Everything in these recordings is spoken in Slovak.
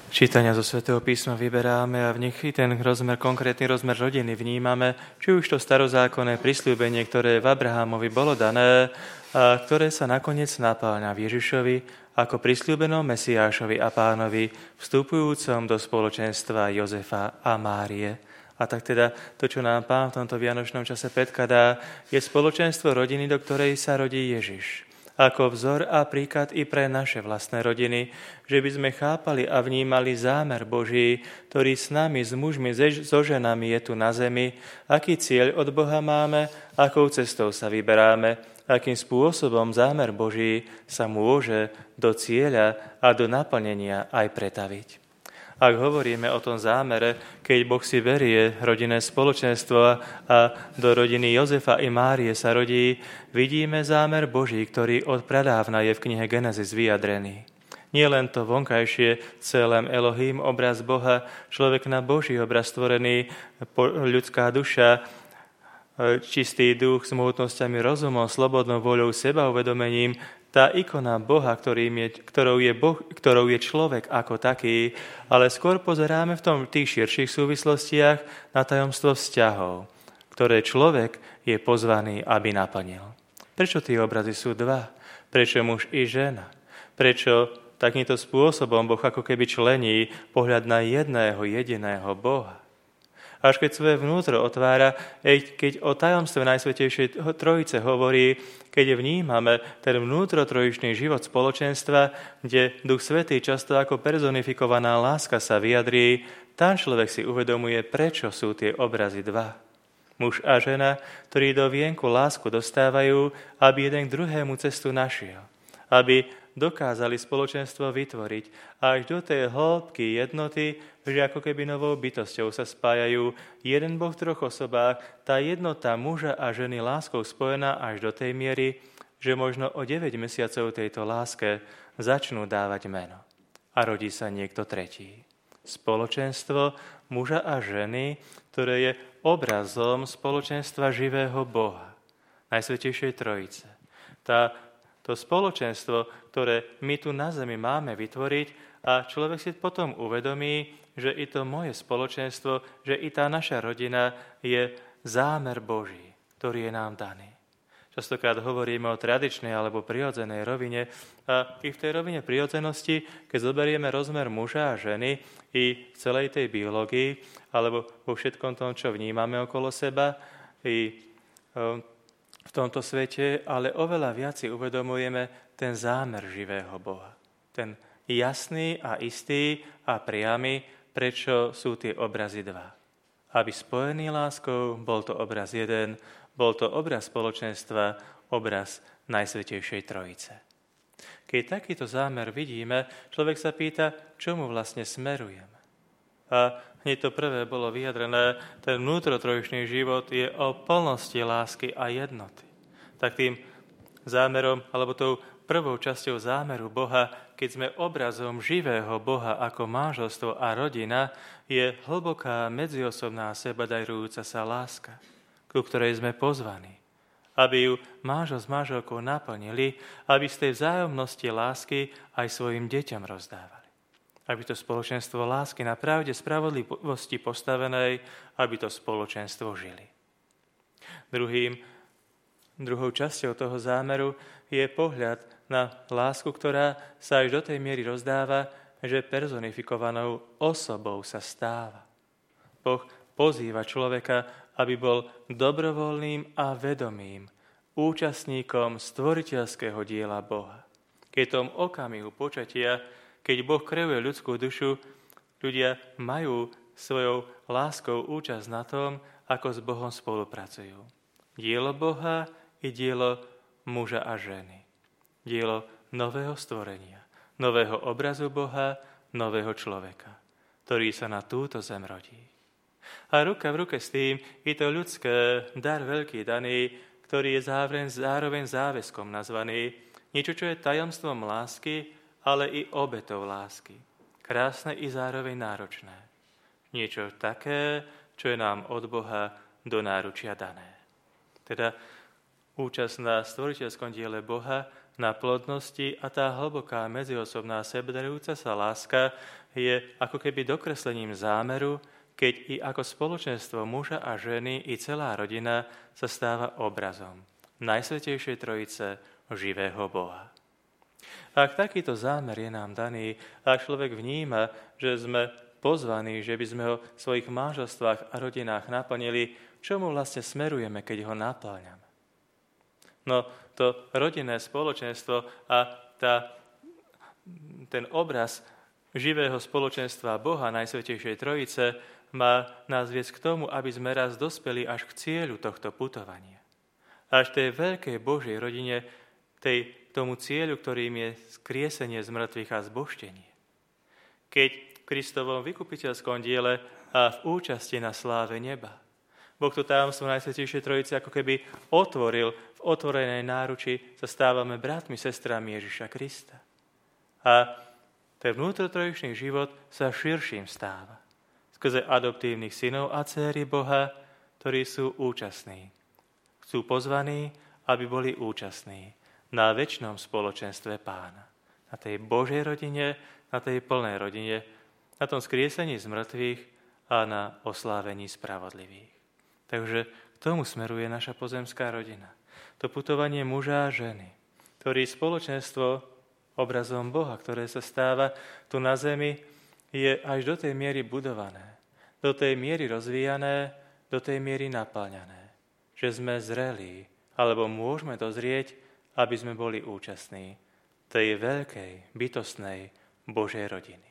Čítania zo Svätého písma vyberáme a v nich ten konkrétny rozmer rodiny vnímame, či už to starozákonné prisľúbenie, ktoré v Abrahámovi bolo dané a ktoré sa nakoniec napáľa v Ježišovi ako prisľúbenom Mesiášovi a Pánovi, vstupujúcom do spoločenstva Jozefa a Márie. A tak teda to, čo nám Pán v tomto vianočnom čase predkladá, je spoločenstvo rodiny, do ktorej sa rodí Ježiš. Ako vzor a príklad i pre naše vlastné rodiny, že by sme chápali a vnímali zámer Boží, ktorý s nami, s mužmi, so ženami je tu na zemi, aký cieľ od Boha máme, akou cestou sa vyberáme, akým spôsobom zámer Boží sa môže do cieľa a do naplnenia aj pretaviť. Ak hovoríme o tom zámere, keď Boh si berie rodinné spoločenstvo a do rodiny Jozefa i Márie sa rodí, vidíme zámer Boží, ktorý od pradávna je v knihe Genesis vyjadrený. Nie len to vonkajšie, celém Elohim, obraz Boha, človek na Boží obraz stvorený, ľudská duša, čistý duch s mohutnosťami rozumom, slobodnou voľou, sebauvedomením, tá ikona Boha, ktorou je človek ako taký, ale skôr pozeráme v tých širších súvislostiach na tajomstvo vzťahov, ktoré človek je pozvaný, aby naplnil. Prečo tie obrazy sú dva? Prečo muž i žena? Prečo takýmto spôsobom Boh ako keby člení pohľad na jedného jediného Boha? Až keď svoje vnútro otvára, keď o tajomstve Najsvätejšej Trojice hovorí, keď vnímame ten vnútrotrojičný život spoločenstva, kde Duch Svätý často ako personifikovaná láska sa vyjadrí, tam človek si uvedomuje, prečo sú tie obrazy dva. Muž a žena, ktorí do vienku lásku dostávajú, aby jeden k druhému cestu našiel. Aby dokázali spoločenstvo vytvoriť až do tej hĺbky jednoty, že ako keby novou bytosťou sa spájajú jeden Boh v troch osobách, tá jednota muža a ženy láskou spojená až do tej miery, že možno o 9 mesiacov tejto láske začnú dávať meno. A rodí sa niekto tretí. Spoločenstvo muža a ženy, ktoré je obrazom spoločenstva živého Boha, Najsvätejšej Trojice. To spoločenstvo, ktoré my tu na zemi máme vytvoriť a človek si potom uvedomí, že i to moje spoločenstvo, že i tá naša rodina je zámer Boží, ktorý je nám daný. Častokrát hovoríme o tradičnej alebo prirodzenej rovine a i v tej rovine prirodzenosti, keď zoberieme rozmer muža a ženy i v celej tej biológii alebo vo všetkom tom, čo vnímame okolo seba i v tomto svete, ale oveľa viac si uvedomujeme ten zámer živého Boha. Ten jasný a istý a priamy, prečo sú tie obrazy dva. Aby spojený láskou bol to obraz jeden, bol to obraz spoločenstva, obraz Najsvätejšej Trojice. Keď takýto zámer vidíme, človek sa pýta, čomu vlastne smerujeme. A hneď to prvé bolo vyjadrené, ten vnútrotrojičný život je o plnosti lásky a jednoty. Tak tým zámerom, alebo tou prvou časťou zámeru Boha, keď sme obrazom živého Boha ako manželstvo a rodina, je hlboká medziosobná sebadajrujúca sa láska, ku ktorej sme pozvaní. Aby ju manžel s manželkou naplnili, aby z tej vzájomnosti lásky aj svojim deťom rozdávali. Aby to spoločenstvo lásky na pravde spravodlivosti postavenej, aby to spoločenstvo žili. Druhou časťou toho zámeru je pohľad na lásku, ktorá sa až do tej miery rozdáva, že personifikovanou osobou sa stáva. Boh pozýva človeka, aby bol dobrovoľným a vedomým účastníkom stvoriteľského diela Boha. Keď tom okamihu počatia, keď Boh kreuje ľudskú dušu, ľudia majú svojou láskou účasť na tom, ako s Bohom spolupracujú. Dielo Boha i dielo muža a ženy. Dielo nového stvorenia, nového obrazu Boha, nového človeka, ktorý sa na túto zem rodí. A ruka v ruke s tým je to ľudské dar veľký daný, ktorý je zároveň záväzkom nazvaný, niečo, čo je tajomstvom lásky, ale i obetou lásky. Krásne i zároveň náročné. Niečo také, čo je nám od Boha do náručia dané. Teda účasť na stvoriteľskom diele Boha, na plodnosti a tá hlboká medziosobná sebadarujúca sa láska je ako keby dokreslením zámeru, keď i ako spoločenstvo muža a ženy i celá rodina sa stáva obrazom Najsvätejšej Trojice, živého Boha. Ak takýto zámer je nám daný, ak človek vníma, že sme pozvaní, že by sme ho v svojich manželstvách a rodinách naplnili, čomu vlastne smerujeme, keď ho napĺňame? No, to rodinné spoločenstvo a ten obraz živého spoločenstva Boha, Najsvätejšej Trojice, má nás viesť k tomu, aby sme raz dospeli až k cieľu tohto putovania. Až tej veľkej Božej rodine, tomu cieľu, ktorým je skriesenie z mŕtvych a zbožtenie. Keď v Kristovom vykupiteľskom diele a v účasti na sláve neba Boh to tajomstvo Najsvätejšej Trojice ako keby otvoril, v otvorenej náruči sa stávame bratmi, sestrami Ježiša Krista. A ten vnútrotrojičný život sa širším stáva. Skrze adoptívnych synov a dcéry Boha, ktorí sú účastní. Sú pozvaní, aby boli účastní na večnom spoločenstve Pána. Na tej Božej rodine, na tej plnej rodine, na tom skriesení z mŕtvych a na oslávení spravodlivých. Takže k tomu smeruje naša pozemská rodina. To putovanie muža a ženy, ktorý spoločenstvo obrazom Boha, ktoré sa stáva tu na zemi, je až do tej miery budované, do tej miery rozvíjané, do tej miery naplňané, že sme zrelí, alebo môžeme dozrieť, aby sme boli účastní tej veľkej, bytostnej Božej rodiny.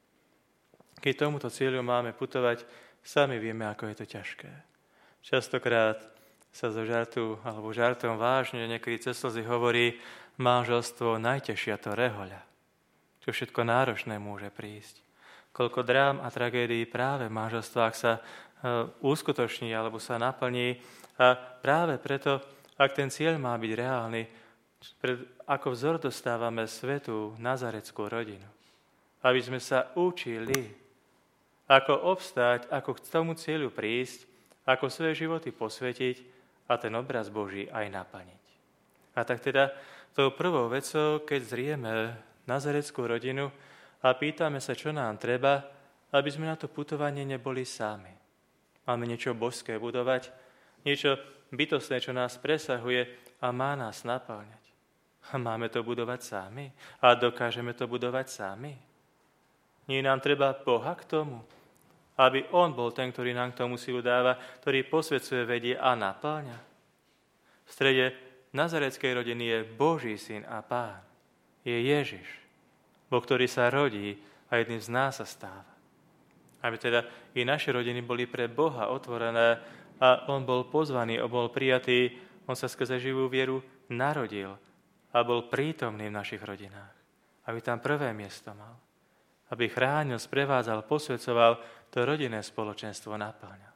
Keď tomuto cieľu máme putovať, sami vieme, ako je to ťažké. Častokrát sa zo žartu alebo žartom vážne, niekedy cez slzy hovorí, manželstvo najťažšia to rehoľa. Čo všetko náročné môže prísť. Koľko drám a tragédií práve v manželstvách sa uskutoční alebo sa naplní. A práve preto, ak ten cieľ má byť reálny, ako vzor dostávame svätú nazareckú rodinu. Aby sme sa učili, ako obstáť, ako k tomu cieľu prísť, ako svoje životy posvetiť a ten obraz Boží aj naplniť. A tak teda tou prvou vecou, keď zrieme nazareckú rodinu a pýtame sa, čo nám treba, aby sme na to putovanie neboli sami. Máme niečo božské budovať, niečo bytostné, čo nás presahuje a má nás naplňať. A máme to budovať sami? A dokážeme to budovať sami? Nie nám treba Boha k tomu, aby On bol ten, ktorý nám k tomu silu dáva, ktorý posvedzuje, vedie a naplňa. V strede nazareckej rodiny je Boží syn a Pán. Je Ježiš, Boh, ktorý sa rodí a jedným z nás sa stáva. Aby teda i naše rodiny boli pre Boha otvorené a On bol pozvaný, bol prijatý, On sa skrze živú vieru narodil a bol prítomný v našich rodinách. Aby tam prvé miesto mal. Aby chránil, sprevádzal, posvedcoval, to rodinné spoločenstvo naplňal.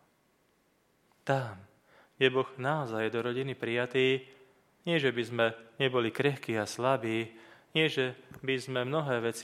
Tam je Boh naozaj do rodiny prijatý, nie že by sme neboli krehkí a slabí, nie že by sme v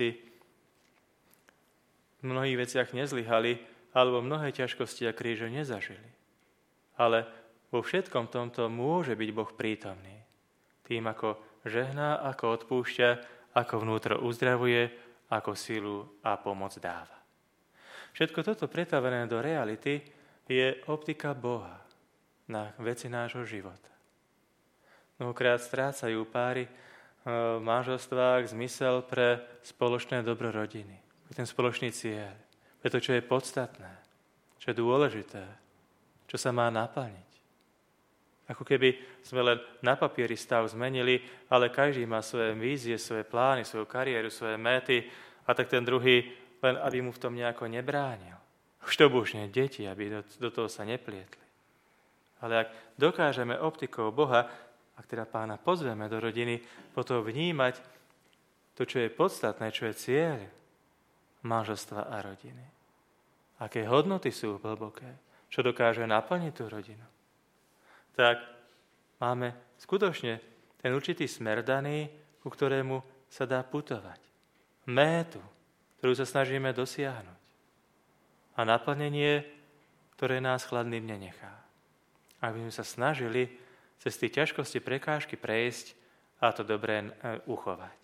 mnohých veciach nezlyhali, alebo mnohé ťažkosti a kríže nezažili. Ale vo všetkom tomto môže byť Boh prítomný. Tým, ako žehná, ako odpúšťa, ako vnútro uzdravuje, ako silu a pomoc dáva. Všetko toto pretavené do reality je optika Boha na veci nášho života. Mnohokrát strácajú páry v manželstvách zmysel pre spoločné dobro rodiny, pre ten spoločný cieľ, pre to, čo je podstatné, čo je dôležité, čo sa má naplniť. Ako keby sme len na papieri stav zmenili, ale každý má svoje vízie, svoje plány, svoju kariéru, svoje méty a tak ten druhý len aby mu v tom nejako nebránil. Už to božne deti, aby do toho sa neplietli. Ale ak dokážeme optikou Boha, ak teda Pána pozveme do rodiny, potom vnímať to, čo je podstatné, čo je cieľ manželstva a rodiny. Aké hodnoty sú hlboké, čo dokáže naplniť tú rodinu. Tak máme skutočne ten určitý smer daný, ku ktorému sa dá putovať. Métu, ktorú sa snažíme dosiahnuť. A naplnenie, ktoré nás chladným nenechá. Aby sme sa snažili cez tie ťažkosti, prekážky prejsť a to dobré uchovať.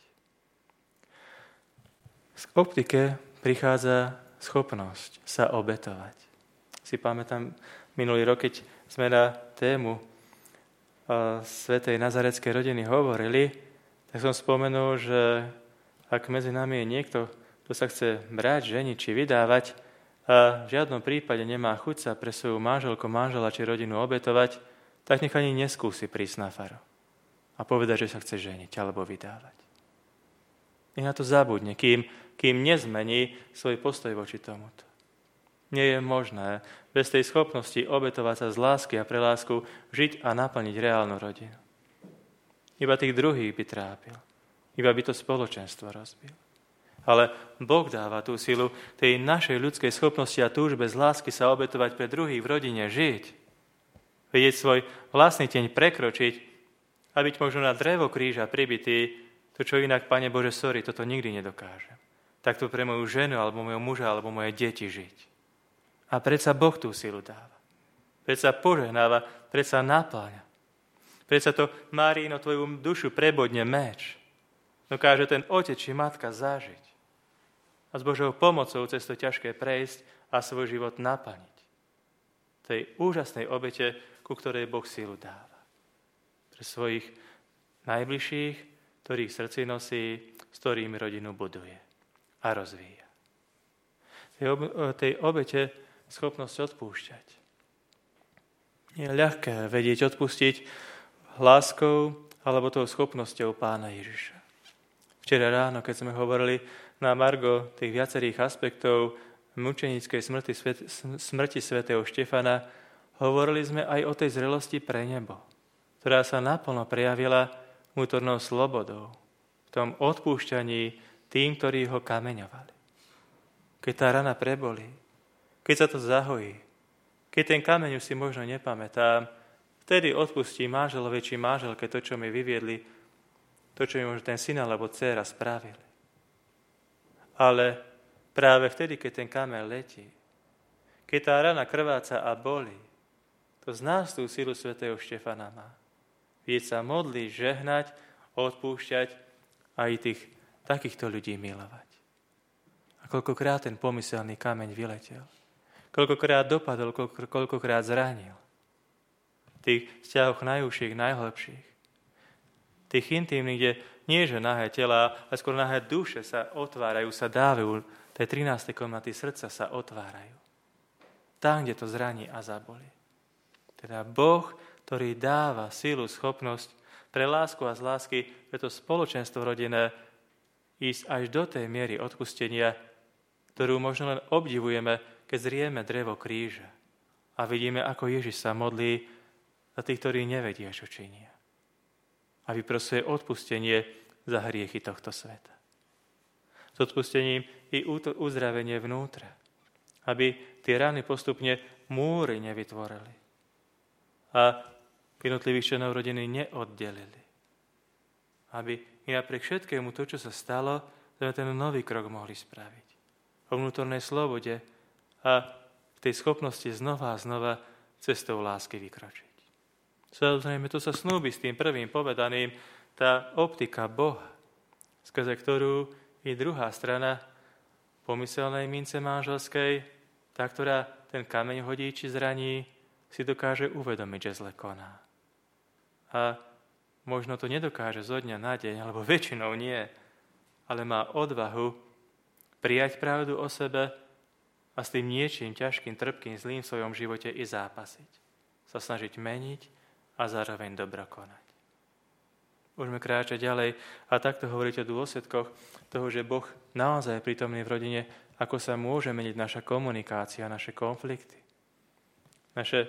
Z optike prichádza schopnosť sa obetovať. Si pamätám minulý rok, keď sme na tému svätej nazareckej rodiny hovorili, tak som spomenul, že ak medzi nami je niekto, kto sa chce brať, ženiť či vydávať a v žiadnom prípade nemá chuť sa pre svoju manželku, manžela či rodinu obetovať, tak nech ani neskúsi prísť na faro a povedať, že sa chce ženiť alebo vydávať. Nech na to zabudne, kým nezmení svoj postoj voči tomuto. Nie je možné bez tej schopnosti obetovať sa z lásky a pre lásku žiť a naplniť reálnu rodinu. Iba tých druhých by trápil. Iba by to spoločenstvo rozbil. Ale Boh dáva tú silu tej našej ľudskej schopnosti a túžbe z lásky sa obetovať pre druhých v rodine, žiť. Vedieť svoj vlastný teň prekročiť a byť možno na drevo kríža pribitý, to, čo inak, Pane Bože, sorry, toto nikdy nedokážem. Takto pre moju ženu, alebo mojho muža, alebo moje deti žiť. A predsa Boh tú silu dáva. Predsa požehnáva, predsa napáľa. Predsa to, Máriino, tvoju dušu prebodne meč. Dokáže ten otec či matka zažiť. A s Božou pomocou cez to ťažké prejsť a svoj život naplniť. Tej úžasnej obete, ku ktorej Boh silu dáva. Pre svojich najbližších, ktorých srdci nosí, s ktorými rodinu buduje a rozvíja. Tej obete schopnosť odpúšťať. Je ľahké vedieť odpustiť láskou alebo tou schopnosťou Pána Ježiša. Včera ráno, keď sme hovorili na margo tých viacerých aspektov mučenickej smrti svätého Štefana, hovorili sme aj o tej zrelosti pre nebo, ktorá sa naplno prejavila vnútornou slobodou, v tom odpúšťaní tým, ktorí ho kameňovali. Keď tá rana prebolí, keď sa to zahojí, keď ten kameň už si možno nepamätám, vtedy odpustí manželovi či manželke to, čo mi vyviedli, to, čo mi možno ten syn alebo dcéra spravili. Ale práve vtedy, keď ten kameň letí, keď tá rana krváca a bolí, to z nás tú silu svätého Štefana má. Vieť sa modliť, žehnať, odpúšťať a aj tých takýchto ľudí milovať. A koľkokrát ten pomyselný kameň vyletel. Koľkokrát dopadol, koľkokrát zranil. V tých vzťahoch najúžších, najhlbších. Tých intimných, kde nie že nahé tela, ale skôr nahé duše sa otvárajú, sa dávajú. Tej 13. komnaty srdca sa otvárajú. Tam, kde to zraní a zaboli. Teda Boh, ktorý dáva silu, schopnosť pre lásku a z lásky, pre to spoločenstvo rodinné, ísť až do tej miery odpustenia, ktorú možno len obdivujeme, keď zrieme drevo kríža a vidíme, ako Ježiš sa modlí za tých, ktorí nevedia, čo činia. A vyprosuje odpustenie za hriechy tohto sveta. S odpustením i uzdravenie vnútra, aby tie rany postupne múry nevytvorili a jednotlivých členov rodiny neoddelili. Aby i napriek všetkému to, čo sa stalo, sme ten nový krok mohli spraviť. O vnútornej slobode a v tej schopnosti znova a znova cestou lásky vykročiť. Samozrejme, to sa snúbi s tým prvým povedaným, tá optika Boha, skrze ktorú i druhá strana pomyselnej mince manželskej, tá, ktorá ten kameň hodí či zraní, si dokáže uvedomiť, že zle koná. A možno to nedokáže zo dňa na deň, alebo väčšinou nie, ale má odvahu prijať pravdu o sebe a s tým niečím ťažkým, trpkým, zlým v svojom živote i zápasiť. Sa snažiť meniť a zároveň dobro konať. Môžeme kráčať ďalej a takto hovoriť o dôsledkoch toho, že Boh naozaj je prítomný v rodine, ako sa môže meniť naša komunikácia, naše konflikty. Naše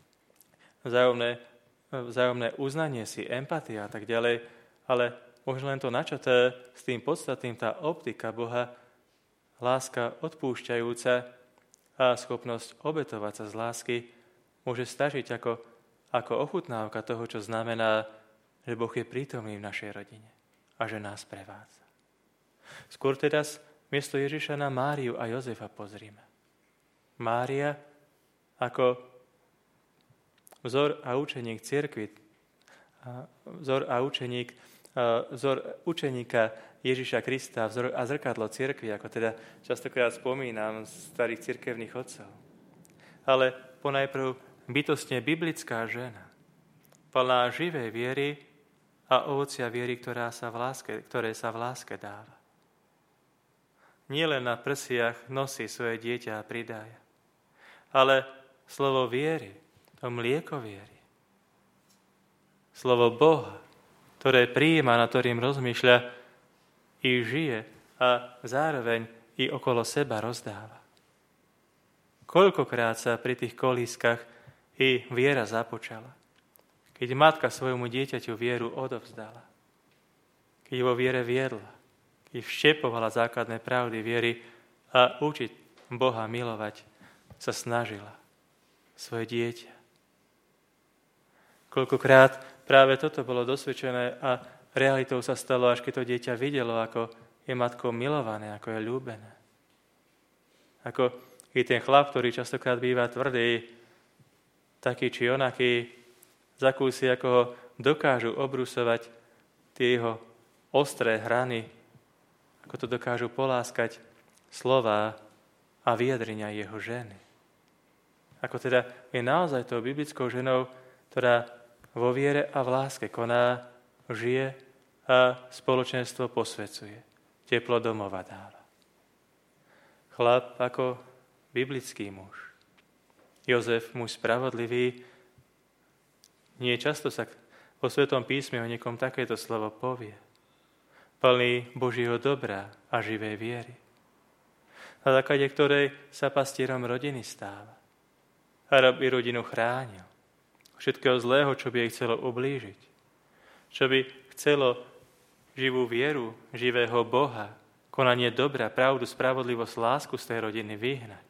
vzájomné uznanie si, empatia a tak ďalej, ale možno len to načaté s tým podstatným, tá optika Boha, láska odpúšťajúca a schopnosť obetovať sa z lásky môže stačiť ako ochutnávka toho, čo znamená, že Boh je prítomný v našej rodine a že nás prevádza. Skôr teda miesto Ježiša na Máriu a Jozefa pozrime. Mária ako vzor a učeník cirkvi, vzor a učeník vzor učeníka Ježiša Krista, vzor a zrkadlo cirkvi, ako teda častokrát spomínam starých cirkevných otcov. Ale ponajprv bytostne biblická žena, plná živej viery a ovocia viery, ktoré sa v láske dáva. Nielen na prsiach nosí svoje dieťa a pridája, ale slovo viery, to mlieko viery, slovo Boha, ktoré prijíma, nad ktorým rozmýšľa, i žije a zároveň i okolo seba rozdáva. Koľkokrát sa pri tých kolískach i viera započala, keď matka svojmu dieťaťu vieru odovzdala, keď vo viere viedla, keď vštepovala základné pravdy viery a učiť Boha milovať sa snažila svoje dieťa. Koľkokrát práve toto bolo dosvedčené a realitou sa stalo, až keď to dieťa videlo, ako je matkou milované, ako je ľúbené. Ako i ten chlap, ktorý častokrát býva tvrdý, taký či onaký, zakúsi, ako ho dokážu obrusovať tie jeho ostré hrany, ako to dokážu poláskať slová a vyjadrenia jeho ženy. Ako teda je naozaj tou biblickou ženou, ktorá vo viere a v láske koná, žije a spoločenstvo posvecuje. Teplo domova dáva. Chlap ako biblický muž. Jozef, muž spravodlivý, nie často sa vo Svetom písme o niekom takéto slovo povie. Plný Božieho dobra a živej viery. Na základe ktorej sa pastierom rodiny stáva. A aby rodinu chránil. Všetkého zlého, čo by jej chcelo ublížiť. Čo by chcelo živú vieru, živého Boha, konanie dobra, pravdu, spravodlivosť, lásku z tej rodiny vyhnať.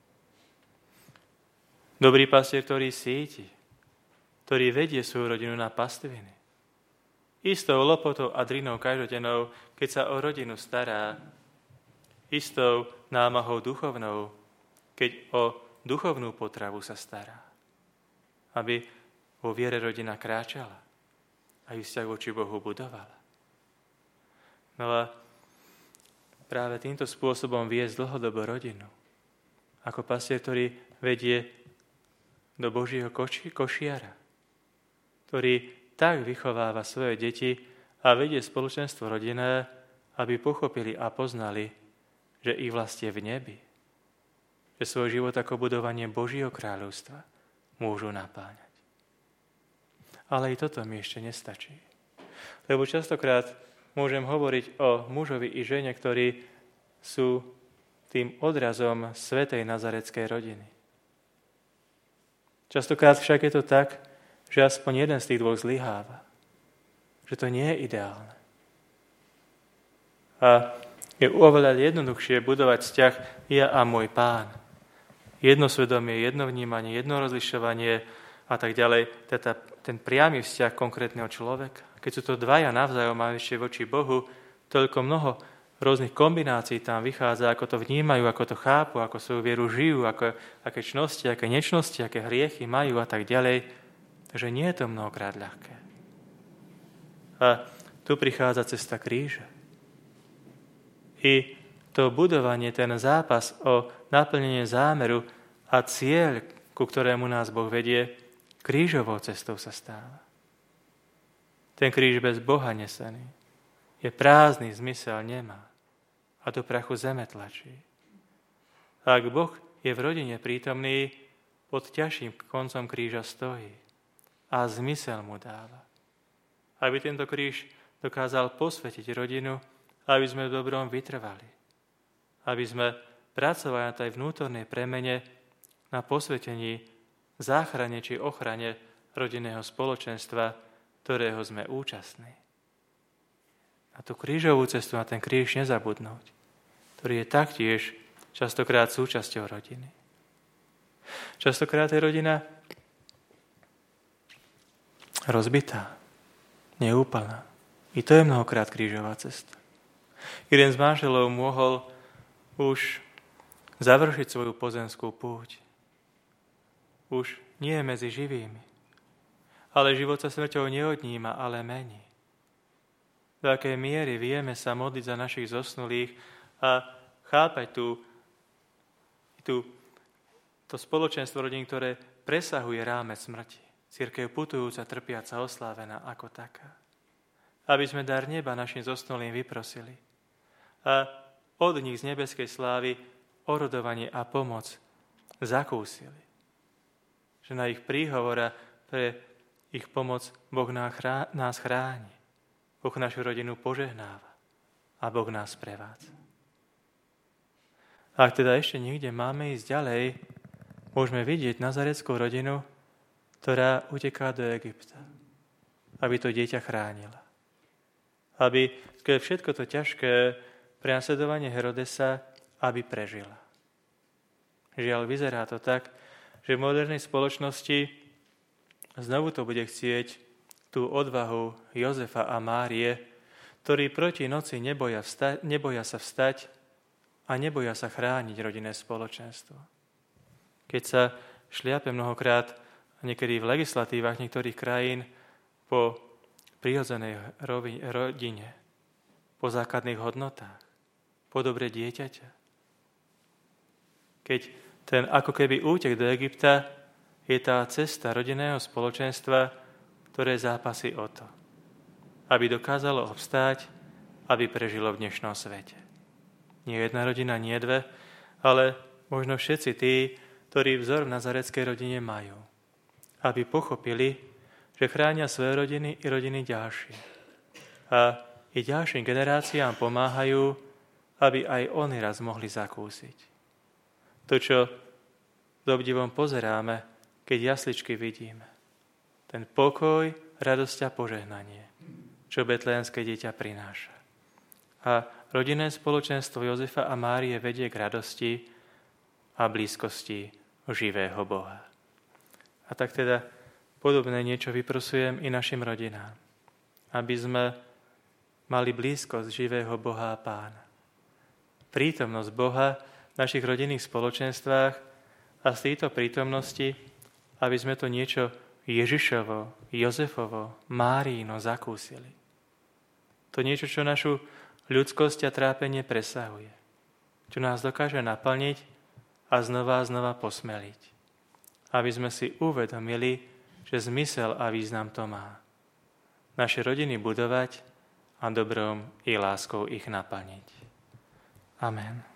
Dobrý pastier, ktorý síti, ktorý vedie svoju rodinu na pastviny. Istou lopotou a drinou každodennou, keď sa o rodinu stará, istou námahou duchovnou, keď o duchovnú potravu sa stará. Aby vo viere rodina kráčala a ju vzťah voči Bohu budovala. No a práve týmto spôsobom viesť dlhodobo rodinu. Ako pastier, ktorý vedie do Božieho košiara, ktorý tak vychováva svoje deti a vedie spoločenstvo rodinné, aby pochopili a poznali, že ich vlast je v nebi. Že svoj život ako budovanie Božieho kráľovstva môžu napáňať. Ale i toto mi ešte nestačí. Lebo častokrát môžem hovoriť o mužovi i žene, ktorí sú tým odrazom svätej nazareckej rodiny. Častokrát však je to tak, že aspoň jeden z tých dvoch zlyháva. Že to nie je ideálne. A je oveľa jednoduchšie budovať vzťah ja a môj Pán. Jedno svedomie, jedno vnímanie, jedno rozlišovanie a tak ďalej. Ten priamy vzťah konkrétneho človeka. Keď sú to dvaja navzájom a ešte voči Bohu, toľko mnoho rôznych kombinácií tam vychádza, ako to vnímajú, ako to chápu, ako svoju vieru žijú, aké čnosti, aké nečnosti, aké hriechy majú a tak ďalej. Takže nie je to mnohokrát ľahké. A tu prichádza cesta kríža. I to budovanie, ten zápas o naplnenie zámeru a cieľ, ku ktorému nás Boh vedie, krížovou cestou sa stáva. Ten kríž bez Boha nesený je prázdny, zmysel nemá a do prachu zeme tlačí. A ak Boh je v rodine prítomný, pod ťažším koncom kríža stojí a zmysel mu dáva. Aby tento kríž dokázal posvetiť rodinu, aby sme v dobrom vytrvali. Aby sme pracovali na tej vnútornej premene, na posvetení, záchrane či ochrane rodinného spoločenstva, ktorého sme účastní. A tú krížovú cestu, na ten kríž nezabudnúť, ktorý je taktiež častokrát súčasťou rodiny. Častokrát je rodina rozbitá, neúplná. I to je mnohokrát krížová cesta. Jeden z manželov mohol už završiť svoju pozemskú púť. Už nie je medzi živými. Ale život sa smrťou neodníma, ale mení. do akej miery vieme sa modliť za našich zosnulých a chápať to spoločenstvo rodín, ktoré presahuje rámec smrti. Cirkev putujúca, trpiaca, oslávená ako taká. Aby sme dar neba našim zosnulým vyprosili. A od nich z nebeskej slávy orodovanie a pomoc zakúsili. Že na ich príhovor a pre ich pomoc Boh nás chráni. Boh našu rodinu požehnáva a Boh nás prevádza. Ak teda ešte niekde máme ísť ďalej, môžeme vidieť nazareckú rodinu, ktorá uteká do Egypta, aby to dieťa chránila. Aby všetko to ťažké prenasledovanie Herodesa, aby prežila. Žiaľ, vyzerá to tak, že v modernej spoločnosti znovu to bude chcieť tú odvahu Jozefa a Márie, ktorí proti noci neboja sa vstať a neboja sa chrániť rodinné spoločenstvo. Keď sa šliape mnohokrát, niekedy v legislatívach niektorých krajín, po prirodzenej rodine, po základných hodnotách, po dobre dieťaťa. Keď ten ako keby útek do Egypta je tá cesta rodinného spoločenstva, ktoré zápasí o to, aby dokázalo obstáť, aby prežilo v dnešnom svete. Nie jedna rodina, nie dve, ale možno všetci tí, ktorí vzor v nazareckej rodine majú. Aby pochopili, že chránia svoje rodiny i rodiny ďalšie. A i ďalším generáciám pomáhajú, aby aj oni raz mohli zakúsiť. To, čo s obdivom pozeráme, keď jasličky vidíme. Ten pokoj, radosť a požehnanie, čo betlehemské dieťa prináša. A rodinné spoločenstvo Jozefa a Márie vedie k radosti a blízkosti živého Boha. A tak teda podobné niečo vyprosujem i našim rodinám. Aby sme mali blízkosť živého Boha a Pána. Prítomnosť Boha v našich rodinných spoločenstvách a z tejto prítomnosti, aby sme to niečo Ježišovo, Jozefovo, Márino zakúsili. To niečo, čo našu ľudskosť a trápenie presahuje. Čo nás dokáže naplniť a znova posmeliť. Aby sme si uvedomili, že zmysel a význam to má. Naše rodiny budovať a dobrom i láskou ich naplniť. Amen.